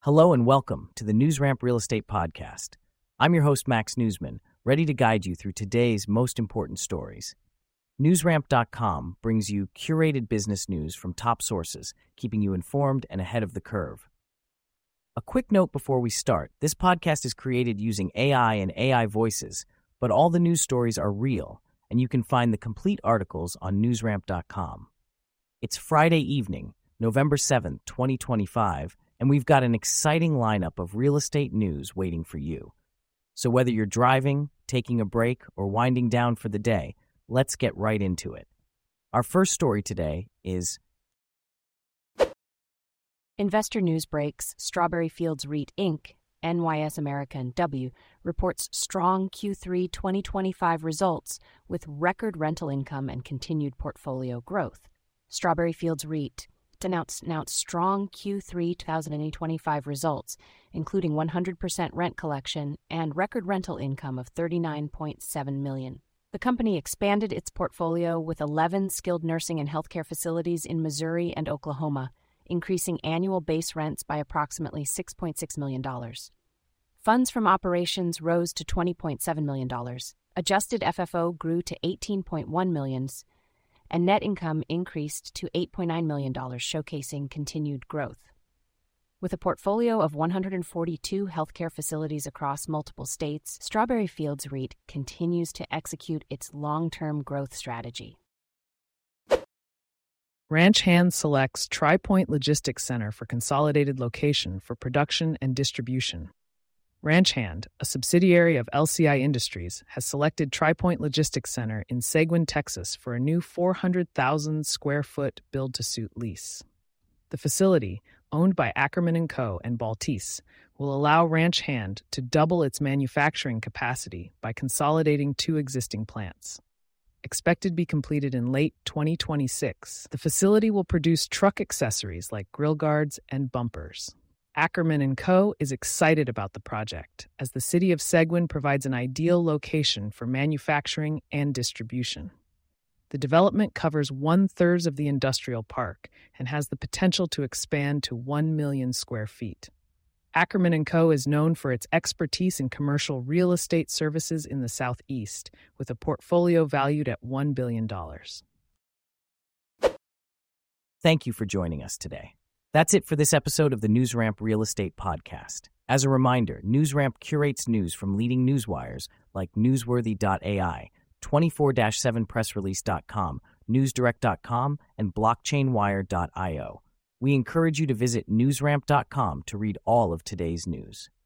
Hello and welcome to the NewsRamp Real Estate Podcast. I'm your host, Max Newsman, ready to guide you through today's most important stories. NewsRamp.com brings you curated business news from top sources, keeping you informed and ahead of the curve. A quick note before we start, this podcast is created using AI and AI voices, but all the news stories are real, and you can find the complete articles on NewsRamp.com. It's Friday evening, November 7th, 2025, and we've got an exciting lineup of real estate news waiting for you. So whether you're driving, taking a break, or winding down for the day, let's get right into it. Our first story today is Investor News Breaks, Strawberry Fields REIT Inc., NYS American W, reports strong Q3 2025 results with record rental income and continued portfolio growth. Strawberry Fields REIT announced strong Q3 2025 results, including 100% rent collection and record rental income of $39.7 million. The company expanded its portfolio with 11 skilled nursing and healthcare facilities in Missouri and Oklahoma, increasing annual base rents by approximately $6.6 million. Funds from operations rose to $20.7 million. Adjusted FFO grew to $18.1 million, and net income increased to $8.9 million, showcasing continued growth. With a portfolio of 142 healthcare facilities across multiple states, Strawberry Fields REIT continues to execute its long-term growth strategy. Ranch Hand selects Tri-Point Logistics Center for consolidated location for production and distribution. Ranch Hand, a subsidiary of LCI Industries, has selected Tri-Point Logistics Center in Seguin, Texas for a new 400,000 square foot build-to-suit lease. The facility, owned by Ackerman & Co. and Baltese, will allow Ranch Hand to double its manufacturing capacity by consolidating two existing plants. Expected to be completed in late 2026, the facility will produce truck accessories like grill guards and bumpers. Ackerman & Co. is excited about the project, as the city of Seguin provides an ideal location for manufacturing and distribution. The development covers 1/3 of the industrial park and has the potential to expand to 1 million square feet. Ackerman & Co. is known for its expertise in commercial real estate services in the Southeast, with a portfolio valued at $1 billion. Thank you for joining us today. That's it for this episode of the NewsRamp Real Estate Podcast. As a reminder, NewsRamp curates news from leading newswires like Newsworthy.ai, 24-7pressrelease.com, NewsDirect.com, and BlockchainWire.io. We encourage you to visit NewsRamp.com to read all of today's news.